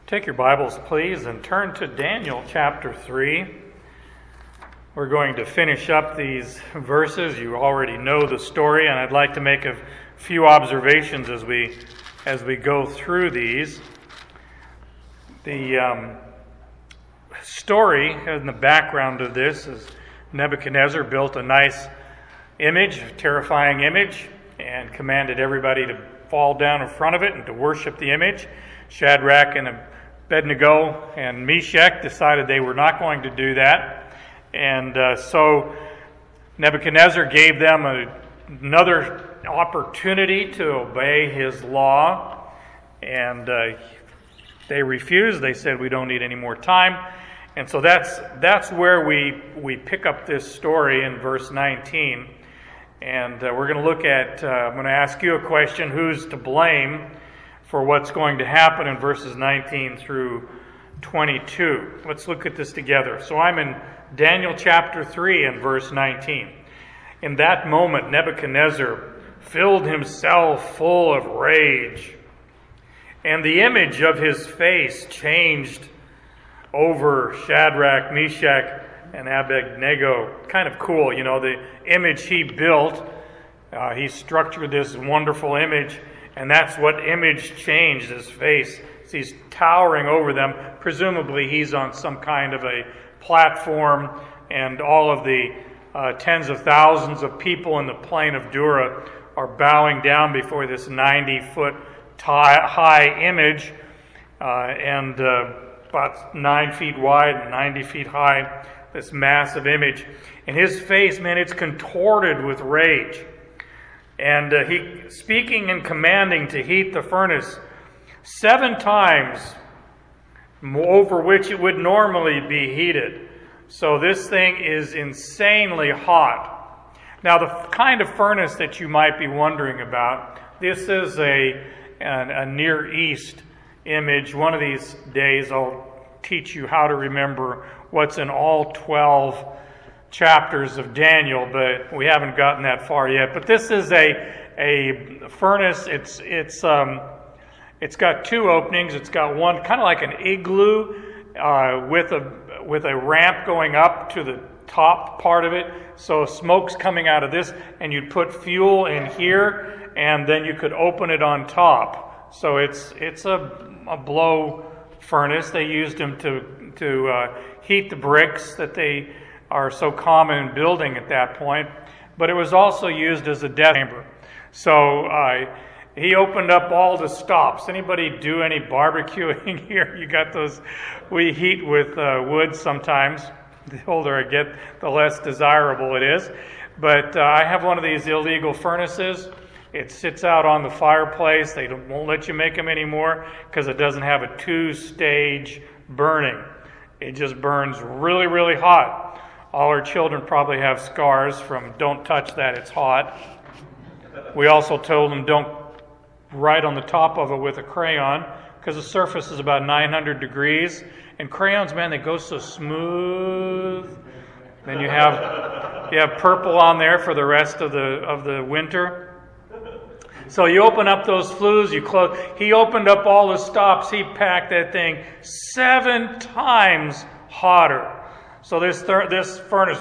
Take your Bibles, please, and turn to Daniel chapter 3. We're going to finish up these verses. You already know the story, and I'd like to make a few observations as we go through these. The story in the background of this is Nebuchadnezzar built a nice image, a terrifying image, and commanded everybody to fall down in front of it and to worship the image. Shadrach and Abednego and Meshach decided they were not going to do that. And so Nebuchadnezzar gave them another opportunity to obey his law. And they refused. They said, we don't need any more time. And so that's where we pick up this story in verse 19. And we're going to look at, I'm going to ask you a question, who's to blame for what's going to happen in verses 19 through 22. Let's look at this together. So I'm in Daniel chapter 3 and verse 19. In that moment, Nebuchadnezzar filled himself full of rage, and the image of his face changed over Shadrach, Meshach, and Abednego. Kind of cool, you know, the image he built, he structured this wonderful image, and that's what image changed his face. He's towering over them. Presumably he's on some kind of a platform, and all of the tens of thousands of people in the plain of Dura are bowing down before this 90-foot high image, and about 9 feet wide and 90 feet high, this massive image. And his face, man, it's contorted with rage. And he speaking and commanding to heat the furnace 7 times over which it would normally be heated. So this thing is insanely hot. Now, the kind of furnace that you might be wondering about, this is a Near East image. One of these days I'll teach you how to remember what's in all 12 chapters of Daniel, but we haven't gotten that far yet. But this is a furnace. It's got 2 openings. It's got one kind of like an igloo with a ramp going up to the top part of it. So smoke's coming out of this, and you'd put fuel in here, and then you could open it on top. So it's a blow furnace. They used them to heat the bricks that they are so common in building at that point, but it was also used as a death chamber. So he opened up all the stops. Anybody do any barbecuing here? You got those, we heat with wood sometimes. The older I get, the less desirable it is. But I have one of these illegal furnaces. It sits out on the fireplace. They won't let you make them anymore because it doesn't have a 2-stage burning. It just burns really, really hot. All our children probably have scars from don't touch that, it's hot. We also told them don't write on the top of it with a crayon because the surface is about 900 degrees. And crayons, man, they go so smooth. Then you have purple on there for the rest of the winter. So you open up those flues, you close. He opened up all the stops. He packed that thing 7 times hotter. So this furnace,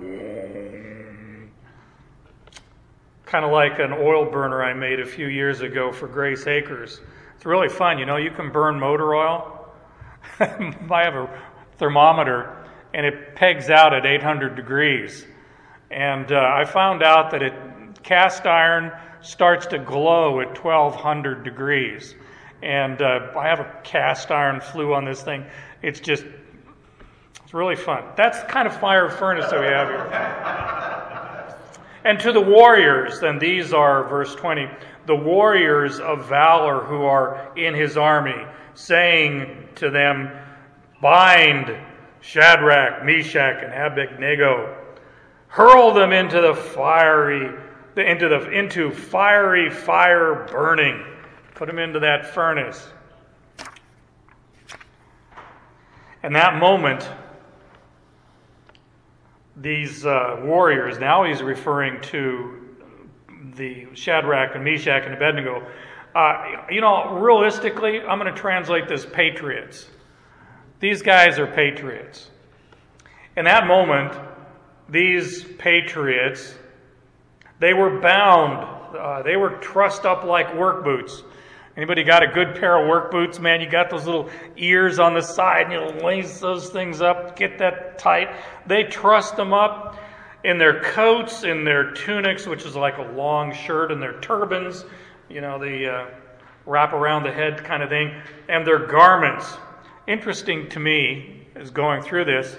kind of like an oil burner I made a few years ago for Grace Acres. It's really fun. You know, you can burn motor oil. I have a thermometer, and it pegs out at 800 degrees. And I found out that cast iron starts to glow at 1200 degrees. And I have a cast iron flue on this thing. It's really fun. That's the kind of fire furnace that we have here. And to the warriors, and these are, verse 20, the warriors of valor who are in his army, saying to them, bind Shadrach, Meshach, and Abednego, hurl them into fiery fire burning. Put them into that furnace. In that moment, these warriors, now he's referring to the Shadrach and Meshach and Abednego, Realistically, I'm going to translate this patriots. These guys are patriots. In that moment, these patriots, they were bound. They were trussed up like work boots. Anybody got a good pair of work boots, man? You got those little ears on the side, and you lace those things up, get that tight. They trussed them up in their coats, in their tunics, which is like a long shirt, and their turbans, the wrap around the head kind of thing, and their garments. Interesting to me, as going through this,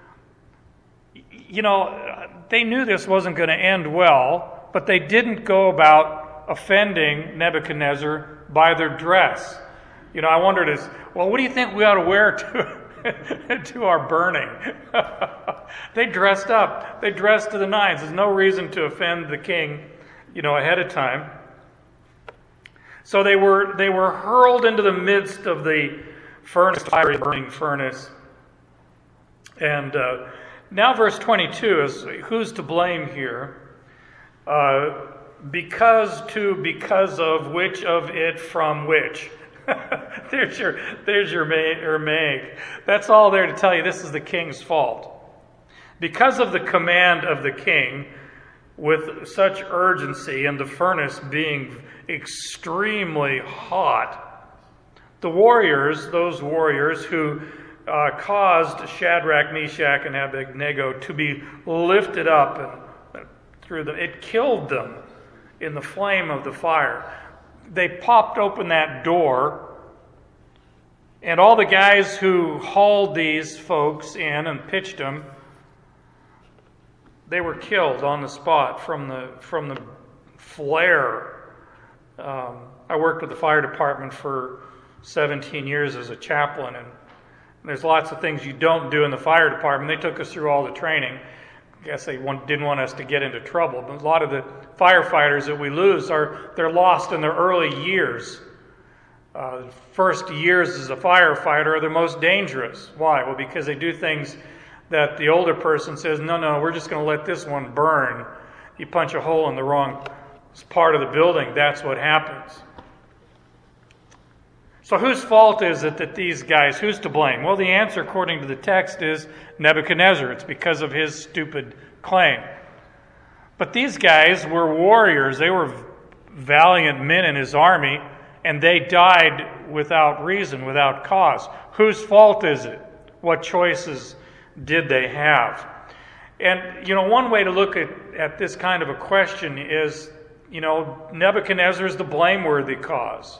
they knew this wasn't going to end well, but they didn't go about offending Nebuchadnezzar by their dress. I wondered, what do you think we ought to wear to our burning? They dressed up. They dressed to the nines. There's no reason to offend the king, ahead of time. So they were hurled into the midst of the furnace, fiery burning furnace. And now verse 22 is, who's to blame here? Because of, which of it, from which. there's your Meg. That's all there to tell you this is the king's fault. Because of the command of the king, with such urgency, and the furnace being extremely hot, the warriors, those warriors who caused Shadrach, Meshach, and Abednego to be lifted up and through them, it killed them in the flame of the fire. They popped open that door, and all the guys who hauled these folks in and pitched them, they were killed on the spot from the flare. I worked with the fire department for 17 years as a chaplain, and there's lots of things you don't do in the fire department. They took us through all the training. I guess they didn't want us to get into trouble. But a lot of the firefighters that we lose they're lost in their early years. First years as a firefighter are the most dangerous. Why? Well, because they do things that the older person says, no, we're just going to let this one burn. You punch a hole in the wrong part of the building, that's what happens. So whose fault is it that these guys, who's to blame? Well, the answer according to the text is Nebuchadnezzar. It's because of his stupid claim. But these guys were warriors. They were valiant men in his army, and they died without reason, without cause. Whose fault is it? What choices did they have? And, one way to look at this kind of a question is, Nebuchadnezzar is the blameworthy cause.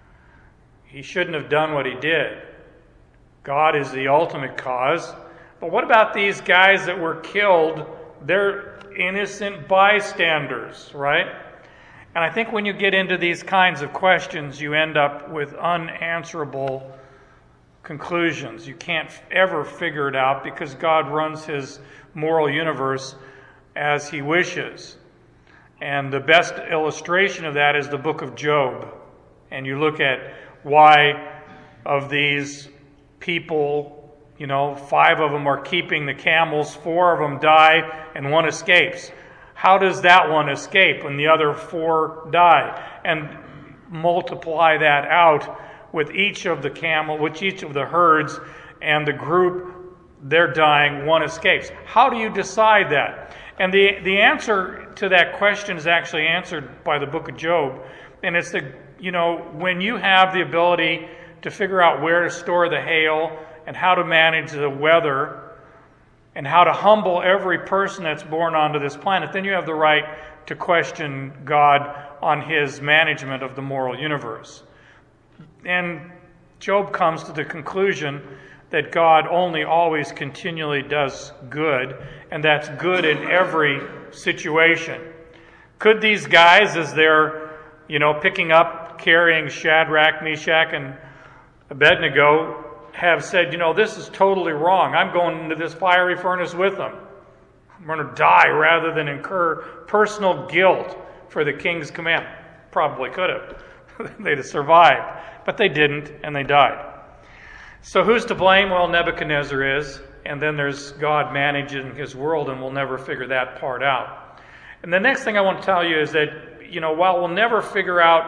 He shouldn't have done what he did. God is the ultimate cause. But what about these guys that were killed? They're innocent bystanders, right? And I think when you get into these kinds of questions, you end up with unanswerable conclusions. You can't ever figure it out because God runs his moral universe as he wishes. And the best illustration of that is the book of Job. And you look at why of these people, 5 of them are keeping the camels, 4 of them die, and 1 escapes. How does that one escape when the other 4 die? And multiply that out with each of the herds and the group, they're dying, 1 escapes. How do you decide that? And the answer to that question is actually answered by the book of Job. And it's when you have the ability to figure out where to store the hail and how to manage the weather and how to humble every person that's born onto this planet, then you have the right to question God on his management of the moral universe. And Job comes to the conclusion that God only always continually does good, and that's good in every situation. Could these guys, as they're picking up, carrying Shadrach, Meshach, and Abednego, have said, this is totally wrong. I'm going into this fiery furnace with them. I'm going to die rather than incur personal guilt for the king's command. Probably could have. They'd have survived. But they didn't, and they died. So who's to blame? Well, Nebuchadnezzar is. And then there's God managing his world, and we'll never figure that part out. And the next thing I want to tell you is that, while we'll never figure out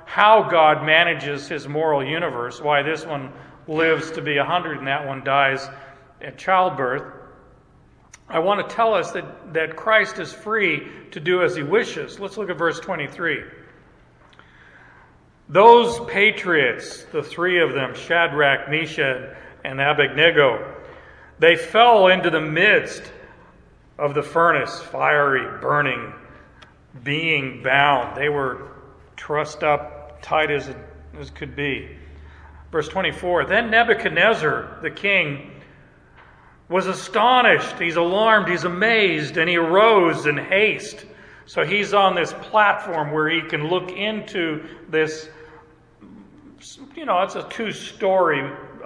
how God manages his moral universe, why this one lives to be 100 and that one dies at childbirth. I want to tell us that Christ is free to do as he wishes. Let's look at verse 23. Those patriots, the three of them, Shadrach, Meshach, and Abednego, they fell into the midst of the furnace, fiery, burning, being bound. They were trussed up tight as could be. Verse 24, then Nebuchadnezzar, the king, was astonished. He's alarmed. He's amazed. And he arose in haste. So he's on this platform where he can look into this, it's a 2-story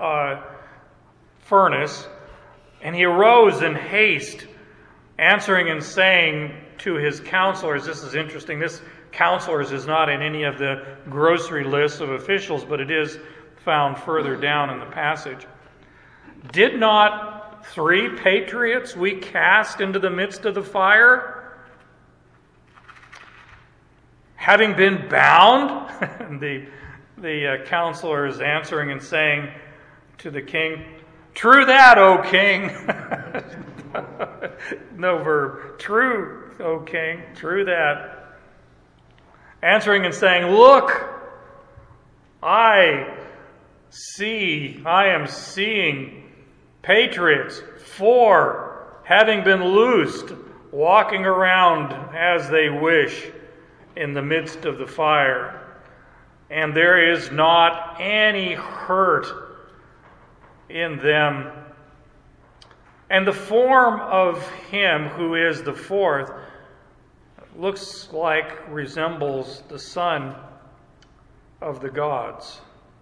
furnace. And he arose in haste, answering and saying to his counselors, this is interesting, this counselors is not in any of the grocery lists of officials, but it is found further down in the passage. Did not 3 patriots we cast into the midst of the fire? Having been bound? the counselor is answering and saying to the king, true that, O king. No verb. True, O king. True that. Answering and saying, look, I am seeing patriots, 4, having been loosed, walking around as they wish in the midst of the fire. And there is not any hurt in them. And the form of him who is the 4th resembles the son of the gods.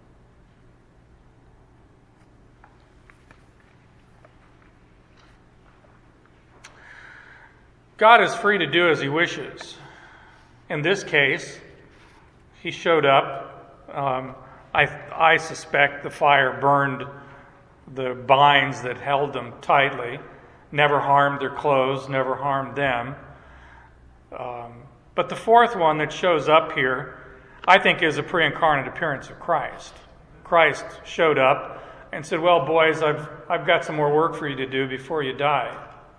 God is free to do as he wishes. In this case, he showed up. I suspect the fire burned the binds that held them tightly, never harmed their clothes, never harmed them. But the 4th one that shows up here, I think, is a pre-incarnate appearance of Christ. Christ showed up and said, well, boys, I've got some more work for you to do before you die.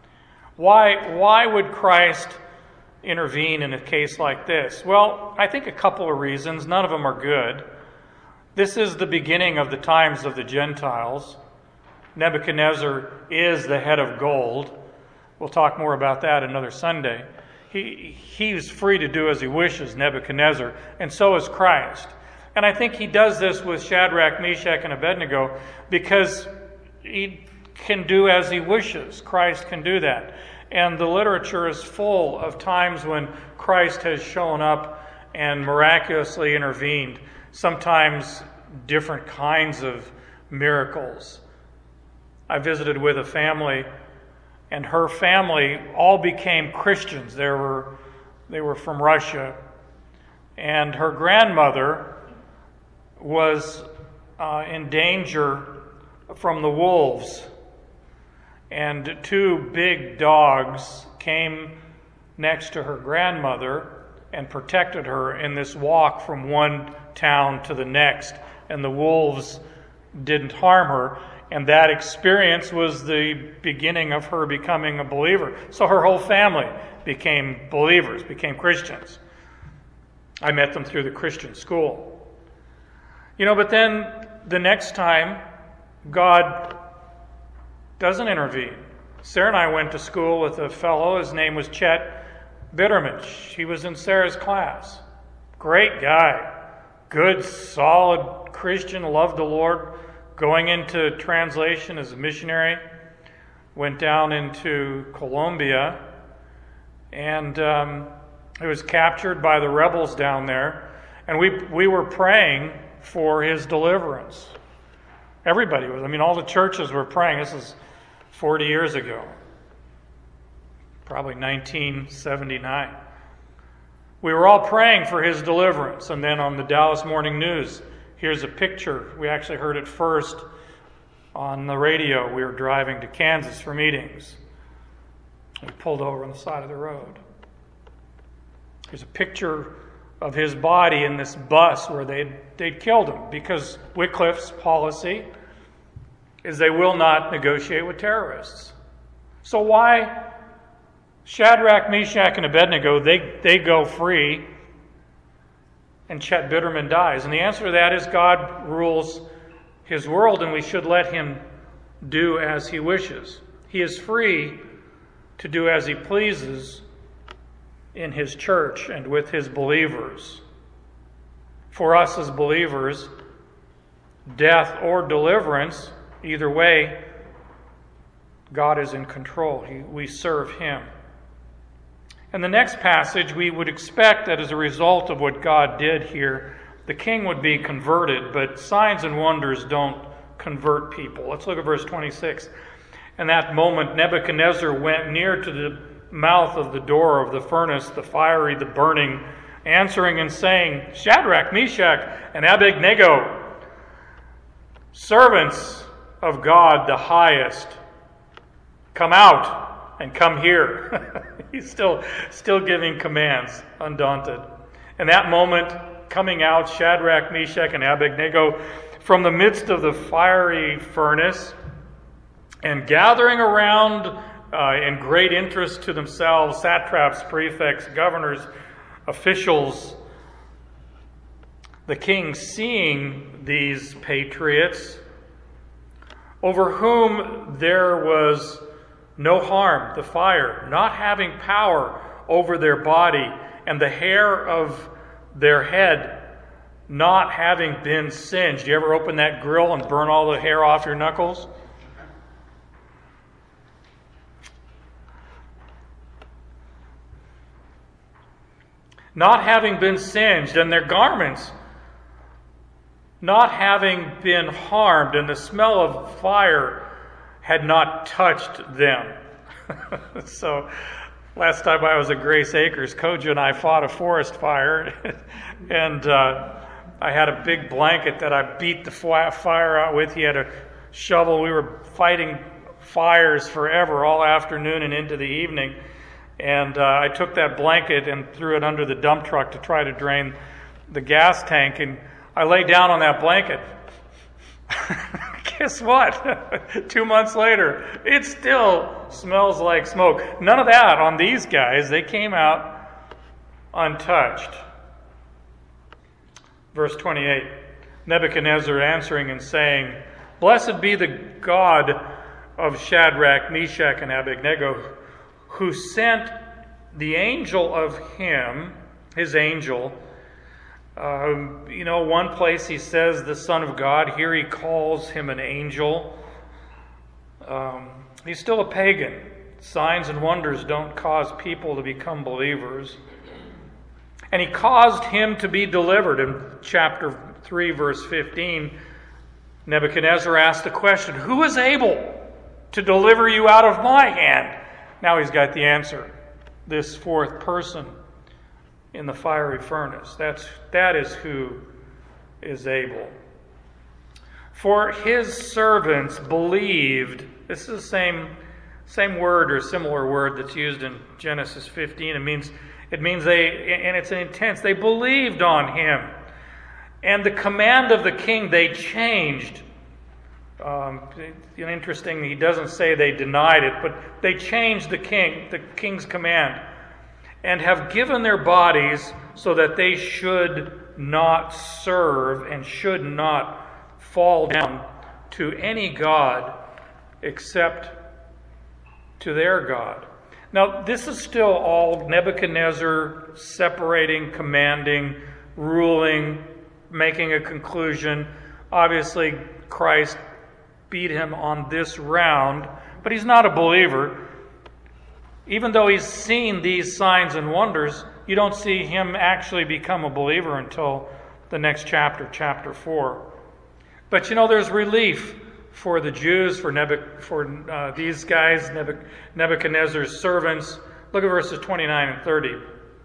Why would Christ intervene in a case like this? Well, I think a couple of reasons. None of them are good. This is the beginning of the times of the Gentiles. Nebuchadnezzar is the head of gold. We'll talk more about that another Sunday. He's free to do as he wishes, Nebuchadnezzar, and so is Christ. And I think he does this with Shadrach, Meshach, and Abednego because he can do as he wishes. Christ can do that. And the literature is full of times when Christ has shown up and miraculously intervened, sometimes different kinds of miracles. I visited with a family, and her family all became Christians. They were from Russia. And her grandmother was in danger from the wolves. And 2 big dogs came next to her grandmother and protected her in this walk from one town to the next. And the wolves didn't harm her. And that experience was the beginning of her becoming a believer. So her whole family became believers, became Christians. I met them through the Christian school. But then the next time, God doesn't intervene. Sarah and I went to school with a fellow. His name was Chet Bitterman. He was in Sarah's class. Great guy. Good, solid Christian, loved the Lord. Going into translation as a missionary. Went down into Colombia. And he was captured by the rebels down there. And we were praying for his deliverance. Everybody was. All the churches were praying. This is 40 years ago. Probably 1979. We were all praying for his deliverance. And then on the Dallas Morning News, here's a picture. We actually heard it first on the radio. We were driving to Kansas for meetings. We pulled over on the side of the road. Here's a picture of his body in this bus where they'd killed him, because Wycliffe's policy is they will not negotiate with terrorists. So why Shadrach, Meshach, and Abednego, they go free and Chet Bitterman dies? And the answer to that is God rules his world, and we should let him do as he wishes. He is free to do as he pleases in his church and with his believers. For us as believers, death or deliverance, either way, God is in control. We serve him. In the next passage, we would expect that as a result of what God did here, the king would be converted, but signs and wonders don't convert people. Let's look at verse 26. In that moment, Nebuchadnezzar went near to the mouth of the door of the furnace, the fiery, the burning, answering and saying, Shadrach, Meshach, and Abednego, servants of God the highest, come out and come here. He's still giving commands, undaunted. In that moment, coming out, Shadrach, Meshach, and Abednego from the midst of the fiery furnace, and gathering around in great interest to themselves, satraps, prefects, governors, officials. The king, seeing these patriots, over whom there was no harm, the fire, not having power over their body, and the hair of their head not having been singed. You ever open that grill and burn all the hair off your knuckles? Not having been singed, and their garments not having been harmed, and the smell of fire had not touched them. So, last time I was at Grace Acres, Koja and I fought a forest fire, and I had a big blanket that I beat the fire out with. He had a shovel. We were fighting fires forever, all afternoon and into the evening. And I took that blanket and threw it under the dump truck to try to drain the gas tank. And I lay down on that blanket. Guess what? 2 months later, it still smells like smoke. None of that on these guys. They came out untouched. Verse 28, Nebuchadnezzar answering and saying, Blessed be the God of Shadrach, Meshach, and Abednego, who sent the angel of him, his angel. One place he says the Son of God. Here he calls him an angel. He's still a pagan. Signs and wonders don't cause people to become believers. And he caused him to be delivered. In chapter 3, verse 15, Nebuchadnezzar asked the question, Who is able to deliver you out of my hand? Now he's got the answer. This fourth person in the fiery furnace. That is who is able. For his servants believed. This is the same word or similar word that's used in Genesis 15. It means they, and it's intense. They believed on him, and the command of the king they changed. Interesting, he doesn't say they denied it, but they changed the king's command, and have given their bodies so that they should not serve and should not fall down to any god except to their God. Now, this is still all Nebuchadnezzar separating, commanding, ruling, making a conclusion. Obviously, Christ beat him on this round, but he's not a believer. Even though he's seen these signs and wonders, you don't see him actually become a believer until the next chapter, chapter 4. But there's relief for the Jews, for these guys, Nebuchadnezzar's servants. Look at verses 29 and 30.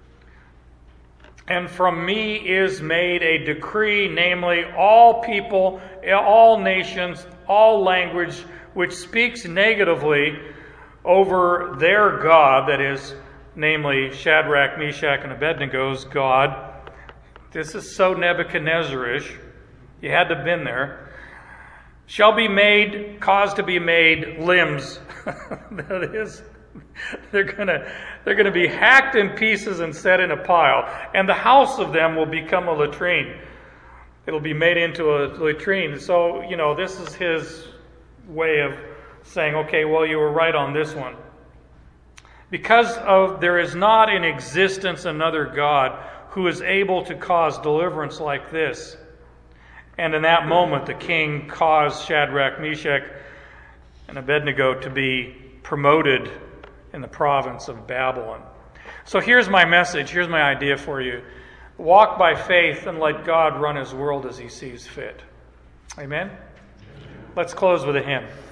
And from me is made a decree, namely all people, all nations, all language, which speaks negatively over their God, that is, namely Shadrach, Meshach, and Abednego's God, This is so Nebuchadnezzarish. You had to have been there. Shall be made, caused to be made limbs. That is, they're gonna be hacked in pieces and set in a pile, and the house of them will become a latrine. It'll be made into a latrine. So, this is his way of saying, okay, well, you were right on this one. Because there is not in existence another God who is able to cause deliverance like this. And in that moment, the king caused Shadrach, Meshach, and Abednego to be promoted in the province of Babylon. So here's my message. Here's my idea for you. Walk by faith and let God run his world as he sees fit. Amen? Let's close with a hymn.